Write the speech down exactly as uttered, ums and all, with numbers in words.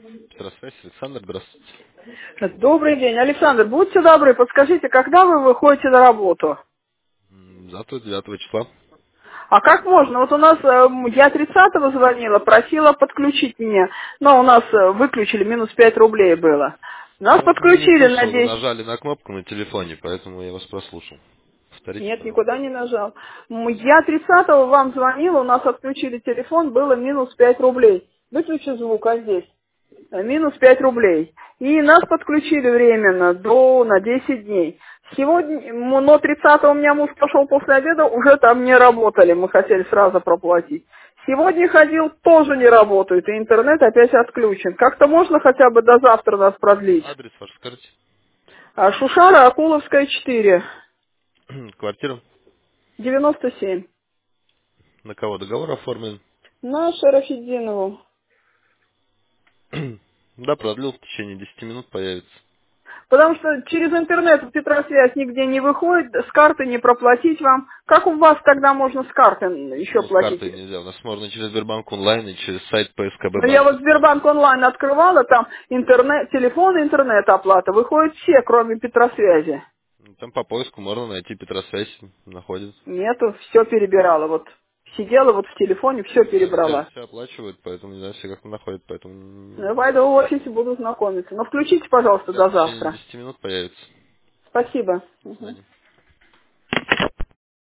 Здравствуйте, Александр, здравствуйте. Добрый день. Александр, будьте добры, подскажите, когда вы выходите на работу? М, Завтра, девятого числа. А как можно? Вот у нас, э, я тридцатого звонила, просила подключить меня, но у нас э, выключили, минус пять рублей было. Нас Я вас не подключили на слышал, вы десять. нажали на кнопку на телефоне, поэтому я вас прослушал. Повторите, Нет, пожалуйста. никуда не нажал. М, Я тридцатого вам звонила, у нас отключили телефон, было минус пять рублей. Выключи звук, а здесь? Э, Минус пять рублей. И нас подключили временно до, на десять дней. Сегодня, м, но тридцатого у меня муж пошел после обеда, уже там не работали, мы хотели сразу проплатить. Сегодня ходил, тоже не работает, и интернет опять отключен. Как-то можно хотя бы до завтра нас продлить? Адрес ваш скажите. А, Шушара, Акуловская, четыре, Квартира. девяносто семь. На кого договор оформлен? На Шарафиддинову. Да, продлил, в течение десяти минут появится. Потому что через интернет Петросвязь нигде не выходит, с карты не проплатить вам. Как у вас тогда можно с карты еще Почему с платить? картой нельзя? У нас можно через Сбербанк онлайн и через сайт П С К Б Ну, я банка вот с карты. Сбербанк онлайн открывала, там интернет, телефон и интернет оплата. Выходят все, кроме Петросвязи. Ну, там по поиску можно найти Петросвязь, находится. Нету, все перебирала. Вот сидела вот в телефоне, все Сейчас все, перебрала. все оплачивают, поэтому не знаю, все как находят, поэтому Ну, я м, пойду в офисе буду знакомиться. Но включите, пожалуйста, сейчас до в течение завтра. десяти минут появится. Спасибо. До Мгм. свидания.